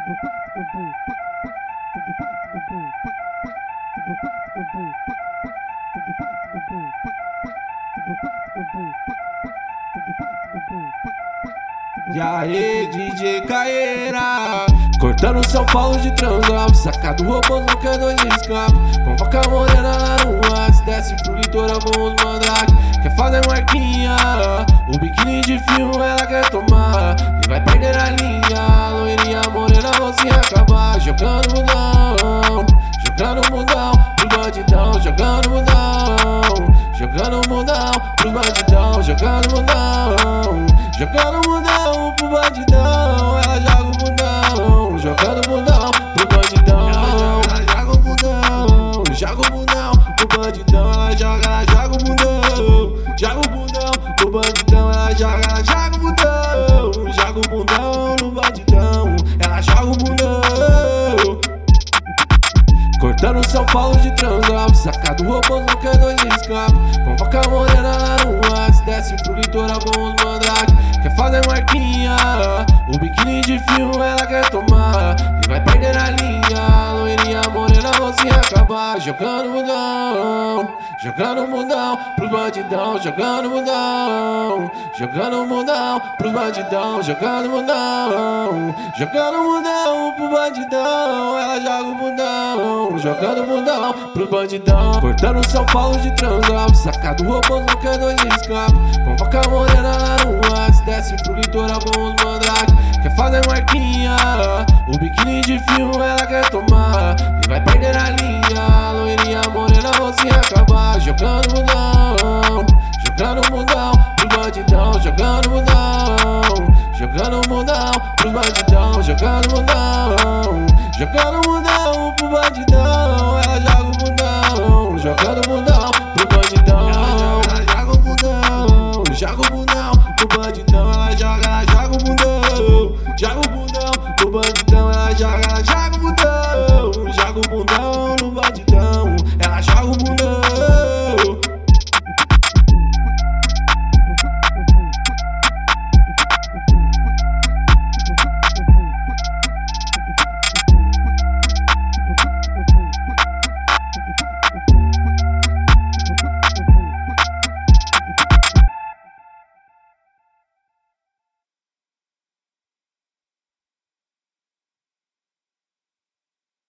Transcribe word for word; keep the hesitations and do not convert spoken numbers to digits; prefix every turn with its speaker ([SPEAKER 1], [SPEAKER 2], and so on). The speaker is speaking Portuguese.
[SPEAKER 1] E aí, D J Caeira, cortando São Paulo de Transal, sacado robô no cano de escape. Convoca a morena lá no ar, se desce pro litoral com os mandrake. Quer fazer marquinha, o biquíni de fio ela quer tomar. E vai perder a linha, loirinha morena vão se acabar. Jogando mundão, jogando mundão pro bandidão. Jogando mundão, jogando mundão pro bandidão. Jogando mundão, jogando mundão pro bandidão. Ela joga o mundão, jogando mundão pro bandidão. Ela joga o mundão, joga o mundão pro bandidão. Ela joga, ela joga o mundão, joga o mundão pro bandidão. Ela joga, ela joga o mundão, joga o mundão no bandidão. Ela joga o mundão. Cortando São Paulo de Transal, sacado robô no cano de escape. Convoca a morena lá no ar, se desce pro litoral com os mandrake. Quer fazer marquinha, o biquíni de fio ela quer tomar. E vai perder a linha, loirinha morena vão se acabar. Jogando mundão, jogando mundão pro bandidão. Jogando mundão, jogando mundão pro bandidão. Jogando mundão, jogando mundão pro bandidão. Ela joga o mundão, jogando mundão pro bandidão. Cortando São Paulo de Transal, sacado robô no cano de escape. Convoca a morena lá no ar, se desce pro litoral com os mandrake. Quer fazer marquinha, o biquíni de fio ela quer tomar. E vai perder a linha, loirinha morena vão se acabar. Jogando mundão, jogando mundão pro bandidão. Jogando mundão, jogando mundão pro bandidão. Jogando mundão, jogando mundão pro bandidão. Ela joga o mundão, jogando mundão pro bandidão. Ela joga o mundão, joga o mundão pro bandidão. Ela joga, ela joga o mundão, joga o mundão pro bandidão.